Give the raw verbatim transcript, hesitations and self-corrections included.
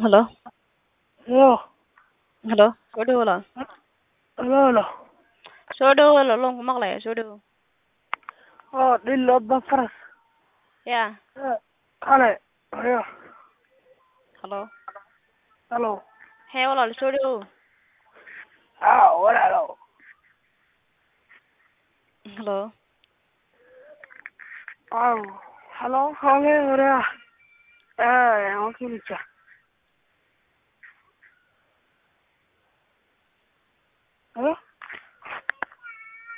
Halo. Yo, Halo. Soo dhawo walaal. halo, halo. Soo dhawo walaal, waan ku maqlayaa. Soo dhawo. Oh, dhilo ba faras. Ya. Eh, Hale, yo, Halo. halo. Hee walaal, soo dhawo. Ah, walaalo. Halo. Ah, halo, hale, wala. Eh, waan kiilija. Halo?